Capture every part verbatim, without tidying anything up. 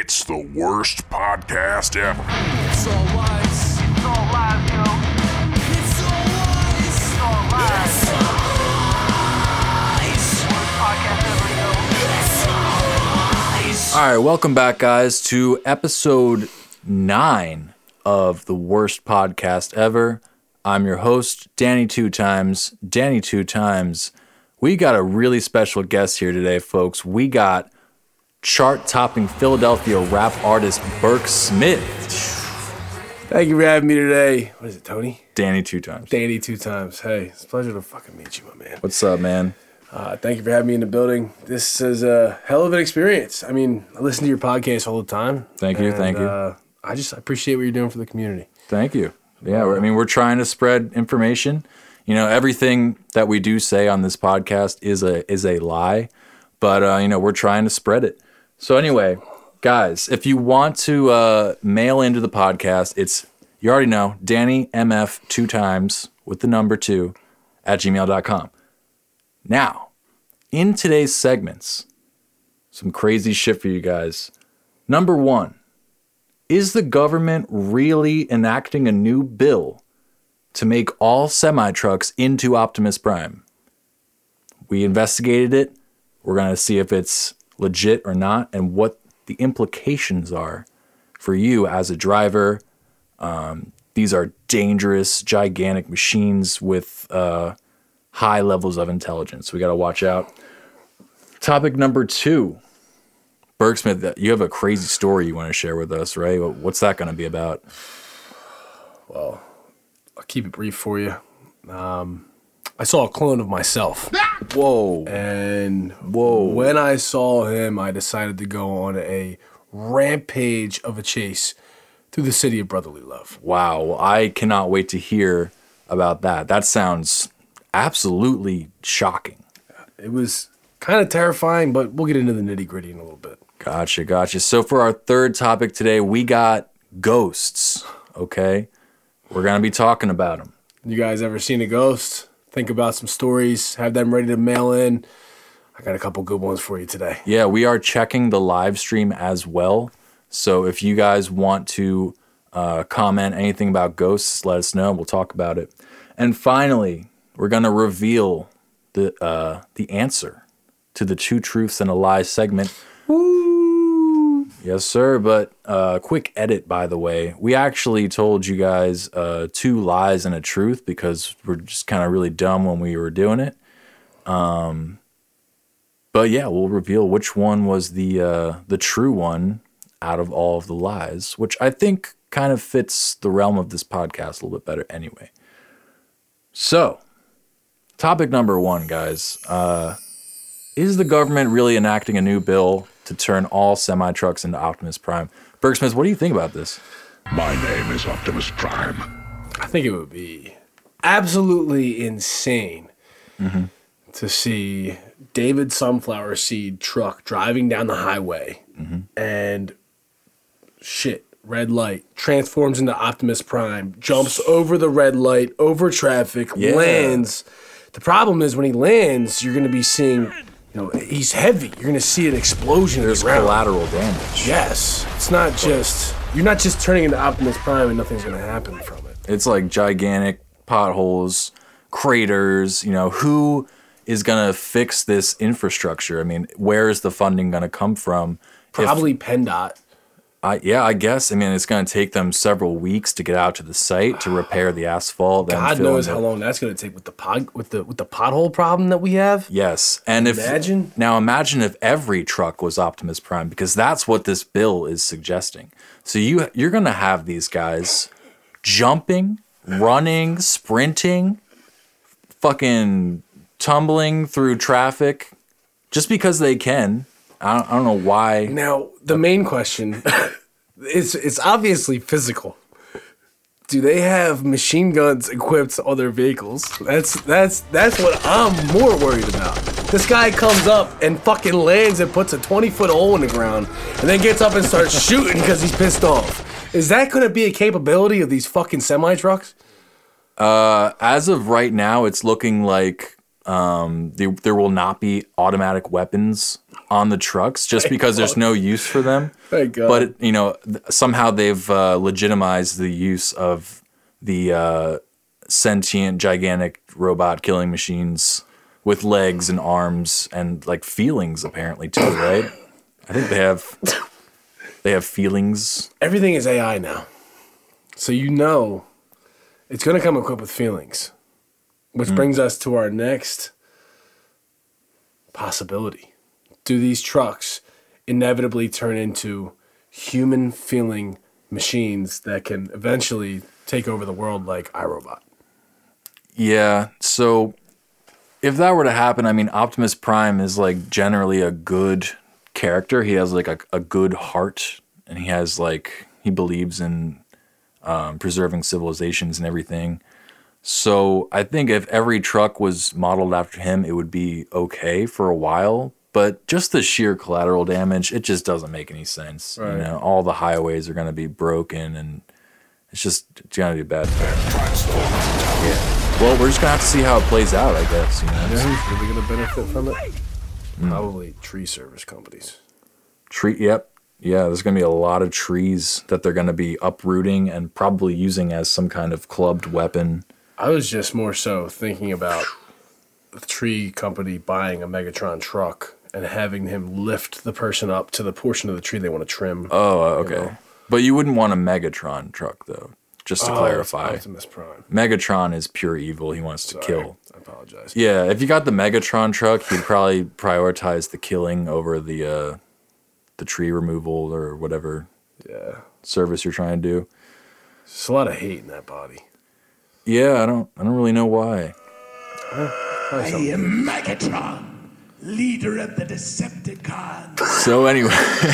It's the worst podcast ever. It's all lies. It's all lies, yo. It's all lies. It's all lies. It's all lies. Worst podcast ever, yo. It's all lies. All right, welcome back, guys, to episode nine of the worst podcast ever. I'm your host, Danny Two Times. Danny Two Times. We got a really special guest here today, folks. We got chart-topping Philadelphia rap artist Burke Smith. Thank you for having me today. What is it, Tony? Danny Two Times. Danny Two Times. Hey, it's a pleasure to fucking meet you, my man. What's up, man? Uh, thank you for having me in the building. This is a hell of an experience. I mean, I listen to your podcast all the time. Thank you, and, thank you. Uh, I just appreciate what you're doing for the community. Thank you. Yeah, we're, I mean, we're trying to spread information. You know, everything that we do say on this podcast is a is a lie, but uh, you know, we're trying to spread it. So anyway, guys, if you want to uh, mail into the podcast, it's, you already know, Danny M F two times with the number two at gmail dot com. Now, in today's segments, some crazy shit for you guys. Number one, is the government really enacting a new bill to make all semi-trucks into Optimus Prime? We investigated it. We're going to see if it's legit or not and what the implications are for you as a driver. Um, these are dangerous, gigantic machines with uh, high levels of intelligence. We got to watch out. Topic number two. Burke Smith, you have a crazy story you want to share with us, right? What's that going to be about? Well, I'll keep it brief for you. Um, I saw a clone of myself. Whoa. And Whoa. when I saw him, I decided to go on a rampage of a chase through the city of brotherly love. Wow. Well, I cannot wait to hear about that. That sounds absolutely shocking. It was kind of terrifying, but we'll get into the nitty gritty in a little bit. Gotcha, gotcha. So for our third topic today, we got ghosts, okay? We're going to be talking about them. You guys ever seen a ghost? Think about some stories, have them ready to mail in. I got a couple good ones for you today. Yeah, we are checking the live stream as well. So if you guys want to uh, comment anything about ghosts, let us know. We'll talk about it. And finally, we're going to reveal the uh, the answer to the Two Truths and a Lie segment. Woo! Yes, sir. But uh, quick edit, by the way. We actually told you guys uh, two lies and a truth because we're just kind of really dumb when we were doing it. Um, but yeah, we'll reveal which one was the uh, the true one out of all of the lies, which I think kind of fits the realm of this podcast a little bit better anyway. So, topic number one, guys. Uh, is the government really enacting a new bill to turn all semi-trucks into Optimus Prime? Burke Smith, what do you think about this? My name is Optimus Prime. I think it would be absolutely insane mm-hmm. to see David Sunflower Seed truck driving down the highway mm-hmm. and shit, red light, transforms into Optimus Prime, jumps over the red light, over traffic, Yeah. lands. The problem is when he lands, you're going to be seeing, you know, he's heavy. You're going to see an explosion. There's around. collateral damage. Yes. It's not just, you're not just turning into Optimus Prime and nothing's going to happen from it. It's like gigantic potholes, craters, you know, who is going to fix this infrastructure? I mean, where is the funding going to come from? Probably if, PennDOT. I, yeah, I guess. I mean, it's going to take them several weeks to get out to the site to repair the asphalt. God knows how long that's going to take with the pod, with the with the pothole problem that we have. Yes, and if imagine now imagine if every truck was Optimus Prime, because that's what this bill is suggesting. So you you're going to have these guys jumping, running, sprinting, fucking tumbling through traffic, just because they can. I don't, I don't know why. Now, the main question is it's obviously physical. Do they have machine guns equipped on their vehicles? That's that's that's what I'm more worried about. This guy comes up and fucking lands and puts a twenty-foot hole in the ground and then gets up and starts shooting because he's pissed off. Is that going to be a capability of these fucking semi-trucks? Uh, as of right now, it's looking like um, they, there will not be automatic weapons on the trucks just because there's no use for them. Thank God. But, you know, th- somehow they've uh, legitimized the use of the uh, sentient, gigantic robot killing machines with legs and arms and, like, feelings, apparently, too, right? I think they have they have feelings. Everything is A I now. So you know it's going to come equipped with feelings. Which mm. brings us to our next possibility. Do these trucks inevitably turn into human-feeling machines that can eventually take over the world like iRobot? Yeah, so if that were to happen, I mean, Optimus Prime is, like, generally a good character. He has, like, a, a good heart, and he has, like, he believes in um, preserving civilizations and everything. So I think if every truck was modeled after him, it would be okay for a while. But just the sheer collateral damage, it just doesn't make any sense. Right. You know, all the highways are going to be broken, and it's just it's going to be bad. Yeah. Well, we're just going to have to see how it plays out, I guess. You know, you know who's really going to benefit from it? Mm. Probably tree service companies. Tree, yep. Yeah, there's going to be a lot of trees that they're going to be uprooting and probably using as some kind of clubbed weapon. I was just more so thinking about the tree company buying a Megatron truck and having him lift the person up to the portion of the tree they want to trim. Oh, okay. You know? But you wouldn't want a Megatron truck, though, just to oh, clarify. Optimus Prime. Megatron is pure evil. He wants Sorry, to kill. I apologize. Yeah, if you got the Megatron truck, you'd probably prioritize the killing over the uh, the tree removal or whatever yeah. service you're trying to do. There's a lot of hate in that body. Yeah, I don't I don't really know why. Huh? I am Megatron, leader of the Decepticons. So anyway,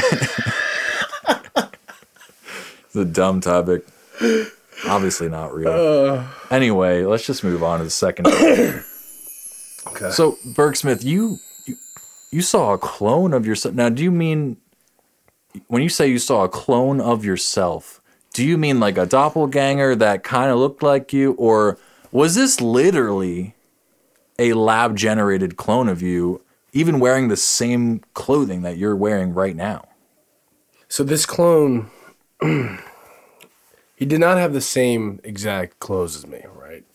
it's a dumb topic. Obviously not real. Uh, anyway, let's just move on to the second. Okay. So, Bergsmith, you, you you saw a clone of yourself. Now, do you mean when you say you saw a clone of yourself? Do you mean like a doppelganger that kind of looked like you, or was this literally a lab-generated clone of you, even wearing the same clothing that you're wearing right now? So this clone, he did not have the same exact clothes as me, right?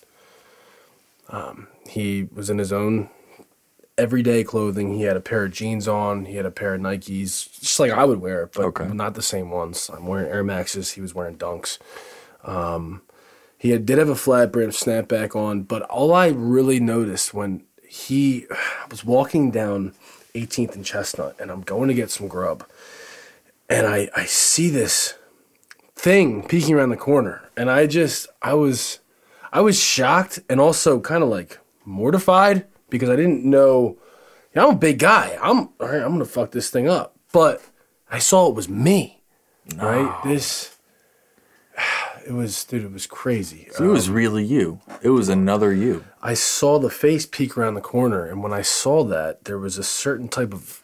Um, he was in his own everyday clothing. He had a pair of jeans on. He had a pair of Nikes, just like I would wear, but okay. not the same ones. I'm wearing Air Maxes. He was wearing Dunks. Um, he had, did have a flat brim snapback on, but all I really noticed when he was walking down eighteenth and Chestnut, and I'm going to get some grub, and I, I see this thing peeking around the corner, and I just, I was, I was shocked and also kind of like mortified, because I didn't know, you know, I'm a big guy. I'm all right, I'm gonna fuck this thing up. But I saw it was me. No. Right? This it was dude, it was crazy. So um, it was really you. It was another you. I saw the face peek around the corner, and when I saw that, there was a certain type of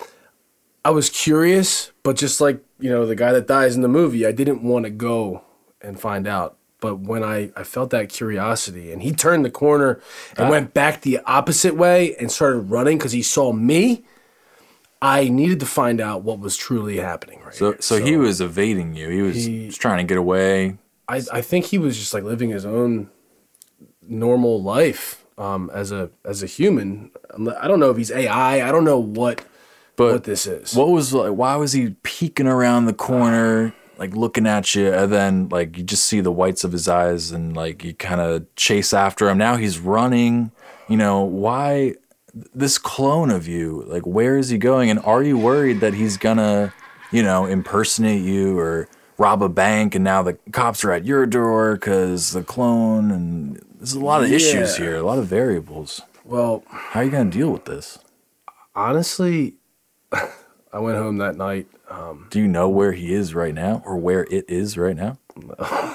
I was curious, but just like, you know, the guy that dies in the movie, I didn't want to go and find out. But when I, I felt that curiosity, and he turned the corner and ah. went back the opposite way and started running because he saw me, I needed to find out what was truly happening right so, here. So, so he was evading you. He was he, just trying to get away. I, I think he was just like living his own normal life um, as a as a human. I don't know if he's A I. I don't know what but what this is. What was like? Why was he peeking around the corner? Like looking at you, and then like you just see the whites of his eyes, and like you kind of chase after him. Now he's running. You know, why this clone of you? Like, where is he going? And are you worried that he's gonna, you know, impersonate you or rob a bank? And now the cops are at your door because the clone. And there's a lot of yeah. issues here, a lot of variables. Well, how are you gonna deal with this? Honestly, I went home that night. Um, Do you know where he is right now, or where it is right now? No.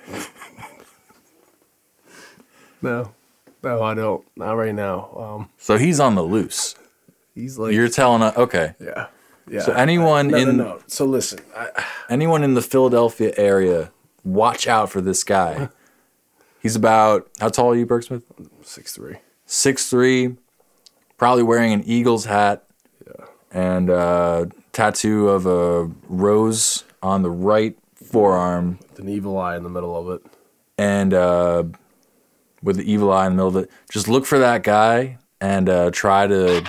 no, no, I don't. Not right now. Um, so he's on the loose. He's like you're telling us. Okay. Yeah, yeah. So anyone I, no, in no, no. So listen, I, anyone in the Philadelphia area, watch out for this guy. He's about how tall are you, Bergsmith? six three. six three, probably wearing an Eagles hat, yeah. and a tattoo of a rose on the right forearm. With an evil eye in the middle of it. And uh, with the evil eye in the middle of it. Just look for that guy and uh, try to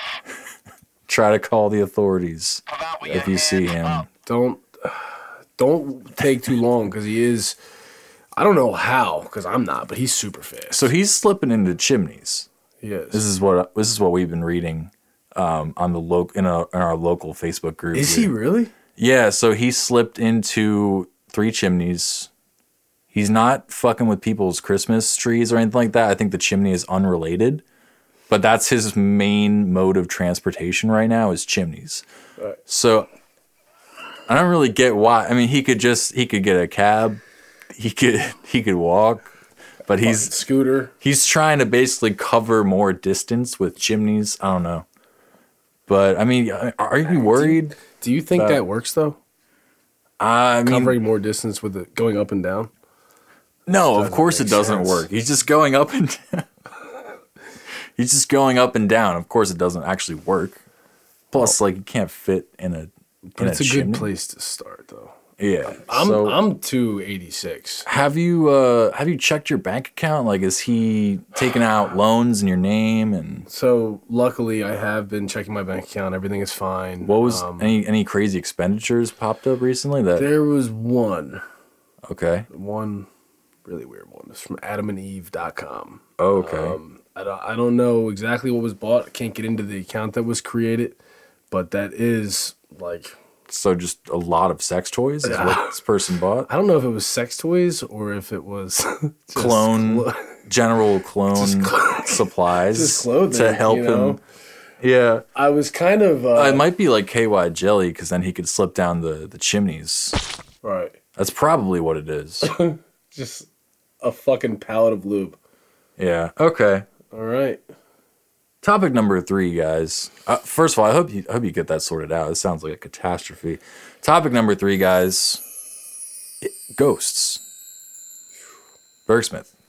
try to call the authorities if you see him. Don't don't take too long because he is. I don't know how because I'm not, but he's super fast. So he's slipping into chimneys. He is. This is what this is what we've been reading um, on the lo- in, a, in our local Facebook group. Is here. he really? Yeah. So he slipped into three chimneys. He's not fucking with people's Christmas trees or anything like that. I think the chimney is unrelated, but that's his main mode of transportation right now is chimneys. Right. So I don't really get why. I mean, he could just he could get a cab, he could he could walk, but he's Fucking scooter. He's trying to basically cover more distance with chimneys. I don't know, but I mean, are you worried? Do you think about, that works though? I mean, Covering more distance with it going up and down. No, of course it doesn't sense. work. He's just going up and down. He's just going up and down. Of course it doesn't actually work. Plus, like, you can't fit in a But in it's a, a chimney. good place to start though. Yeah. I'm so, I'm two eighty-six. have you uh have you checked your bank account? Like, is he taking out loans in your name? And So luckily I have been checking my bank account. Everything is fine. what was Um, any any crazy expenditures popped up recently? That there was one. okay. One really weird one. It's from adam and eve dot com. Oh, okay. Um, I don't, I don't know exactly what was bought. I can't get into the account that was created, but that is like So just a lot of sex toys is what this person bought? I don't know if it was sex toys or if it was just Clone, clo- general clone clo- supplies just clothing to help you know? him. Yeah. I was kind of uh, Uh, it might be like K Y jelly because then he could slip down the, the chimneys. right. That's probably what it is. Just a fucking pallet of lube. Yeah. Okay. All right. Topic number three, guys. Uh, first of all, I hope you I hope you get that sorted out. It sounds like a catastrophe. Topic number three, guys. I- Ghosts. Bergsmith.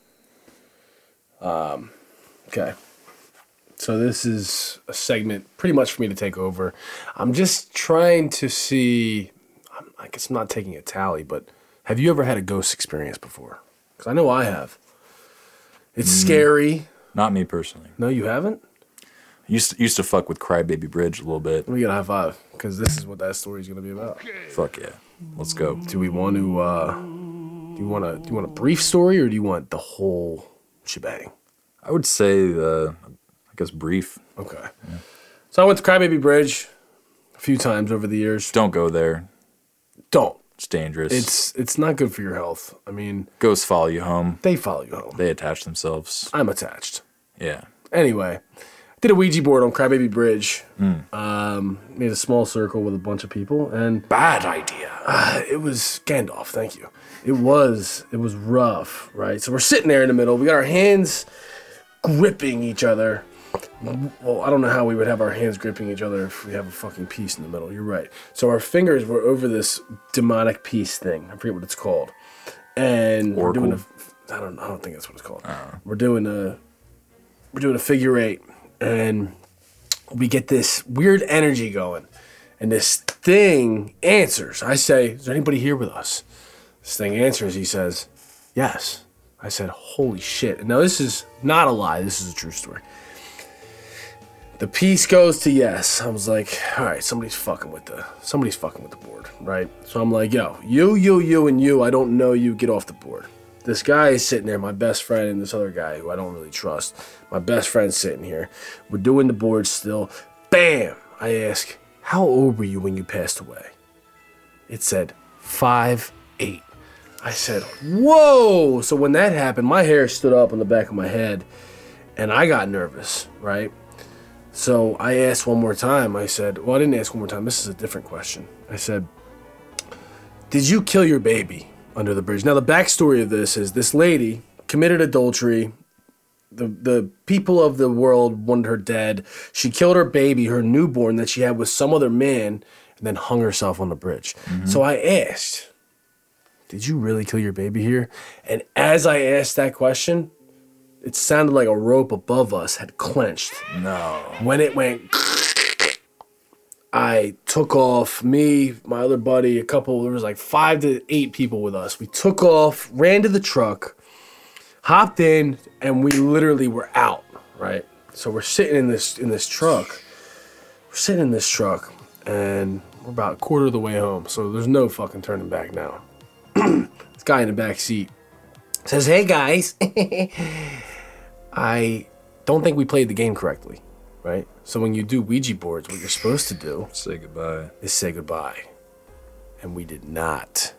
Okay. So this is a segment pretty much for me to take over. I'm just trying to see. I'm- I guess I'm not taking a tally, but have you ever had a ghost experience before? Because I know I have. It's scary. Not me personally. No, you haven't? Used to, used to fuck with Crybaby Bridge a little bit. Let me get a high five because this is what that story is going to be about. Fuck yeah. Let's go. Do we want to? Uh, do you want to? Do you want a brief story or do you want the whole shebang? I would say the, I guess brief. Okay. So I went to Crybaby Bridge a few times over the years. Don't go there. Don't. It's dangerous. It's it's not good for your health. I mean, Ghosts follow you home. they follow you home. They attach themselves. I'm attached. Yeah. Anyway, did a Ouija board on Crybaby Bridge. Um, made a small circle with a bunch of people, and Bad idea. uh, it was Gandalf. Thank you. It was it was rough, right? So we're sitting there in the middle. We got our hands gripping each other. Well, I don't know how we would have our hands gripping each other if we have a fucking piece in the middle. You're right. So our fingers were over this demonic piece thing. I forget what it's called. And we're doing a. I don't. I don't think that's what it's called. We're doing a. We're doing a figure eight, and we get this weird energy going, and this thing answers. I say, "Is there anybody here with us?" This thing answers. He says, "Yes." I said, "Holy shit!" And now this is not a lie. This is a true story. The piece goes to yes. I was like, all right, somebody's fucking with the somebody's fucking with the board, right? So I'm like, yo, you, you, you, and you. I don't know you. Get off the board. This guy is sitting there, my best friend, and this other guy who I don't really trust. My best friend's sitting here. We're doing the board still. Bam! I ask, how old were you when you passed away? It said five eight. I said, whoa! So when that happened, my hair stood up on the back of my head, and I got nervous, right? So I asked one more time. I said, well, I didn't ask one more time. This is a different question. I said, did you kill your baby under the bridge? Now, the backstory of this is this lady committed adultery. The, the people of the world wanted her dead. She killed her baby, her newborn that she had with some other man, and then hung herself on the bridge. Mm-hmm. So I asked, did you really kill your baby here? And as I asked that question, it sounded like a rope above us had clenched. No. When it went, I took off, me, my other buddy, a couple, there was like five to eight people with us. We took off, ran to the truck, hopped in, and we literally were out, right? So we're sitting in this in this truck. We're sitting in this truck, and we're about a quarter of the way home, so there's no fucking turning back now. This guy in the back seat says, "Hey guys, I don't think we played the game correctly, right? So when you do Ouija boards, what you're supposed to do Say goodbye. is say goodbye. And we did not.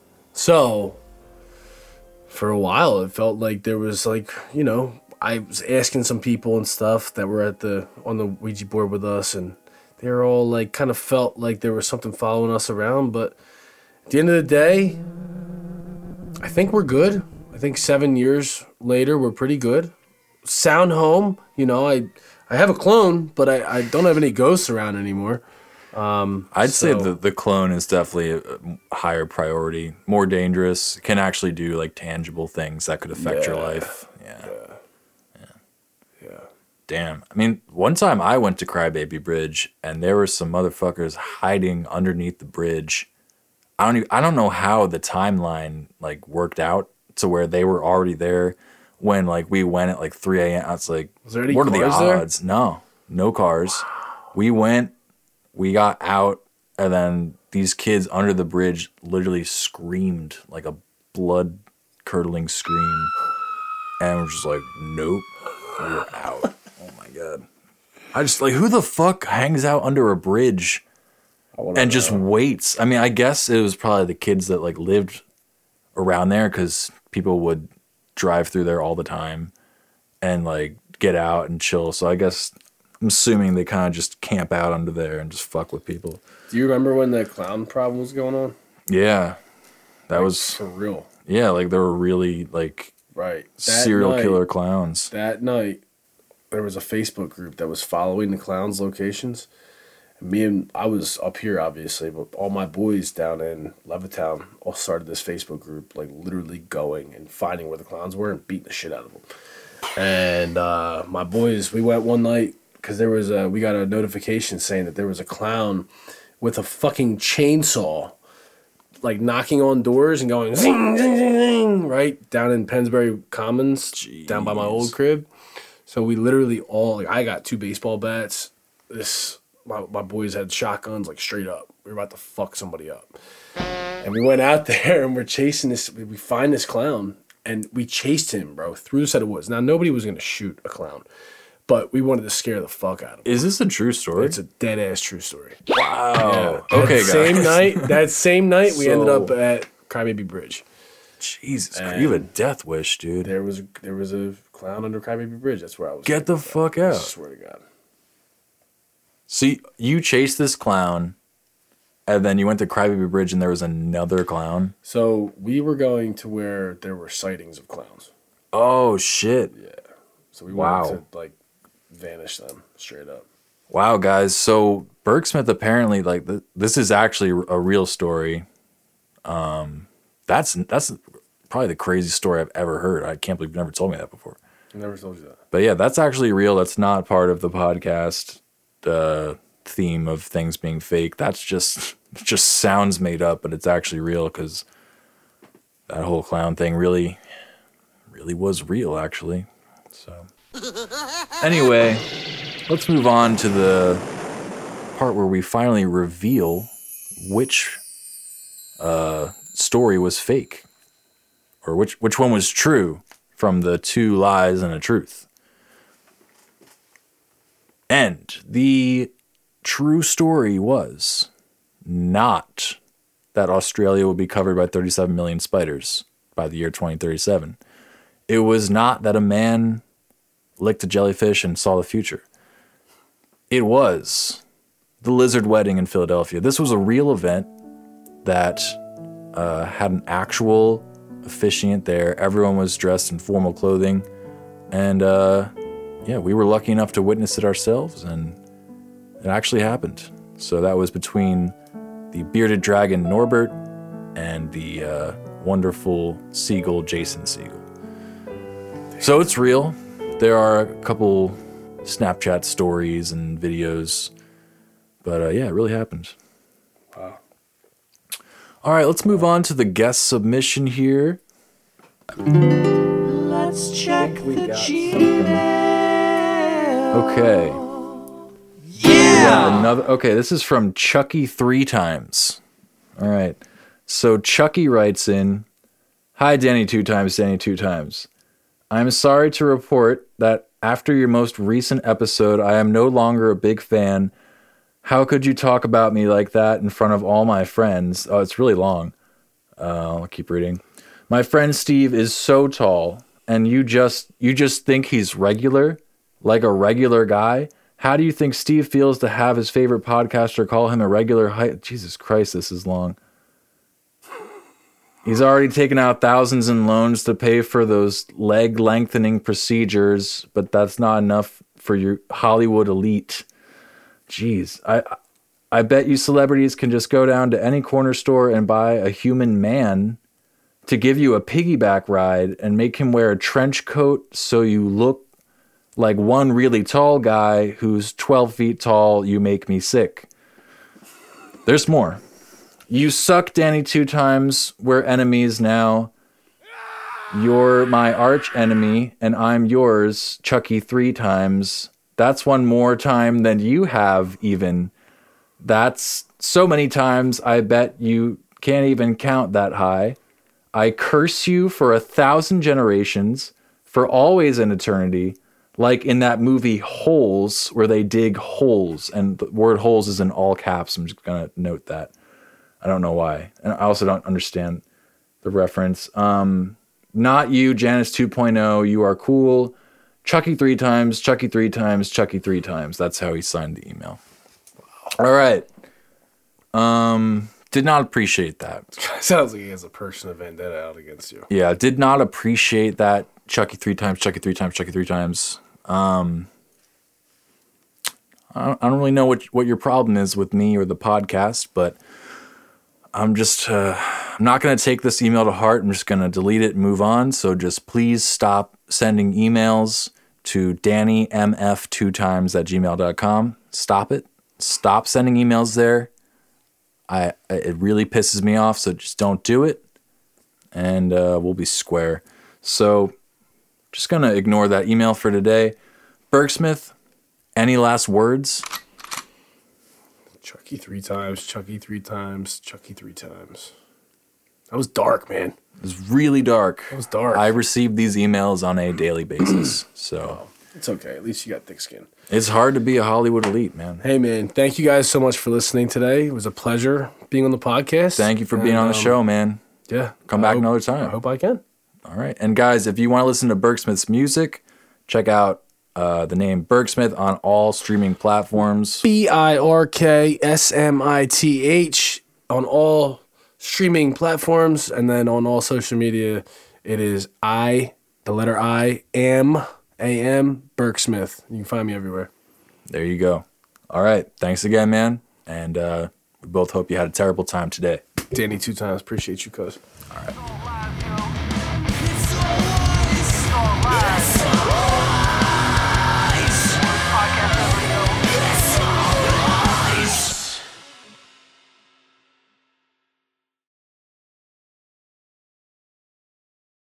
So for a while, it felt like there was like, you know, I was asking some people and stuff that were at the on the Ouija board with us, and they were all like kind of felt like there was something following us around. But at the end of the day, I think we're good. I think seven years later, we're pretty good. Sound home, you know, I I have a clone, but I, I don't have any ghosts around anymore. Um, I'd say so- the, the clone is definitely a, a higher priority, more dangerous, can actually do like tangible things that could affect your Yeah. life. Yeah. Yeah. Damn. I mean, one time I went to Crybaby Bridge and there were some motherfuckers hiding underneath the bridge. I don't even, I don't know how the timeline like worked out to where they were already there when like we went at like three a.m. I was like, Was there any what are the cars there? odds? No, no cars. We went, we got out, and then these kids under the bridge literally screamed like a blood curdling scream. And we're just like, nope, we're out. Oh my God. I just like, who the fuck hangs out under a bridge and just waits? I mean, I guess it was probably the kids that like lived around there because people would drive through there all the time and like get out and chill. So I guess I'm assuming they kind of just camp out under there and just fuck with people. Do you remember when the clown problem was going on? Yeah. That was, For real. yeah, like there were really like Right. That serial night- killer clowns. That night, there was a Facebook group that was following the clowns' locations. And me and I was up here, obviously, but all my boys down in Levittown all started this Facebook group, like literally going and finding where the clowns were and beating the shit out of them. And uh, my boys, we went one night because there was a, we got a notification saying that there was a clown with a fucking chainsaw, like knocking on doors and going zing, zing, zing, zing, right down in Pennsbury Commons, down by my old crib. So we literally all, like, I got two baseball bats. This, my, my boys had shotguns, like straight up. We were about to fuck somebody up. And we went out there and we're chasing this, we we find this clown and we chased him, bro, through the set of woods. Now, nobody was going to shoot a clown, but we wanted to scare the fuck out of him. Is this a true story? It's a dead ass true story. Wow. That Okay, guys. same night, that same night, we ended So- up at Crybaby Bridge. Jesus, Christ, you have a death wish, dude. There was a, there was a clown under Crybaby Bridge. That's where I was. Get the fuck I out. swear to God. See, you chased this clown, and then you went to Crybaby Bridge, and there was another clown. So we were going to where there were sightings of clowns. Oh shit! So we Wow. wanted to like vanish them straight up. Wow, guys. So Bergsmith apparently like th- this is actually a real story. Um, that's that's probably the craziest story I've ever heard. I can't believe you never told me that before. I never told you that. But yeah, that's actually real. That's not part of the podcast uh, theme of things being fake. That's just it just sounds made up, but it's actually real because that whole clown thing really, really was real, actually. So anyway, let's move on to the part where we finally reveal which uh, story was fake, or which which one was true from the two lies and a truth. And the true story was not that Australia would be covered by thirty-seven million spiders by the year twenty thirty-seven. It was not that a man licked a jellyfish and saw the future. It was the lizard wedding in Philadelphia. This was a real event that uh, had an actual officiant there. Everyone was dressed in formal clothing. And uh, yeah, we were lucky enough to witness it ourselves, and it actually happened. So that was between the bearded dragon Norbert and the uh, wonderful seagull Jason Segel. So it's real. There are a couple Snapchat stories and videos. But uh, yeah, it really happened. Wow. All right, let's move on to the guest submission here. Let's check the Gmail. Okay. Yeah. Another. Okay, this is from Chucky three times. All right. So Chucky writes in, "Hi, Danny two times, Danny two times. I'm sorry to report that after your most recent episode, I am no longer a big fan. How could you talk about me like that in front of all my friends?" Oh, it's really long. Uh, I'll keep reading. "My friend Steve is so tall, and you just you just think he's regular, like a regular guy. How do you think Steve feels to have his favorite podcaster call him a regular height?" Jesus Christ, this is long. "He's already taken out thousands in loans to pay for those leg lengthening procedures, but that's not enough for your Hollywood elite. Jeez, I I bet you celebrities can just go down to any corner store and buy a human man to give you a piggyback ride and make him wear a trench coat so you look like one really tall guy who's twelve feet tall. You make me sick." There's more. "You suck, Danny two times. We're enemies now. You're my arch enemy and I'm yours, Chucky three times. That's one more time than you have even. That's so many times I bet you can't even count that high. I curse you for a thousand generations, for always in eternity, like in that movie Holes, where they dig holes, and the word holes is in all caps. I'm just going to note that. I don't know why. And I also don't understand the reference. Um, not you, Janice two point oh. You are cool. Chucky three times, Chucky three times, Chucky three times. That's how he signed the email. All right. Um, did not appreciate that. Sounds like he has a personal vendetta out against you. Yeah, did not appreciate that. Chucky three times, Chucky three times, Chucky three times. Um, I don't, I don't really know what what your problem is with me or the podcast, but I'm just uh, I'm not going to take this email to heart. I'm just going to delete it and move on. So just please stop sending emails to Danny M F two times at gmail dot com. Stop it. Stop sending emails there. I it really pisses me off. So just don't do it, and uh, we'll be square. So just going to ignore that email for today. Bergsmith, any last words? Chucky three times, Chucky three times, Chucky three times. That was dark, man. It was really dark. It was dark. I received these emails on a daily basis, so It's okay. At least you got thick skin. it's hard to be a Hollywood elite, man. Hey, man. Thank you guys so much for listening today. It was a pleasure being on the podcast. Thank you for being And, on the um, show, man. Yeah. Come I back hope- another I time. hope I can. All right. And guys, if you want to listen to Bergsmith's music, check out uh, the name Bergsmith on all streaming platforms. B I R K S M I T H on all streaming platforms, and then on all social media, it is I, the letter I, am, A M, Bergsmith. You can find me everywhere. There you go. All right. Thanks again, man. And uh, we both hope you had a terrible time today. Danny two times. Appreciate you, cuz. All right.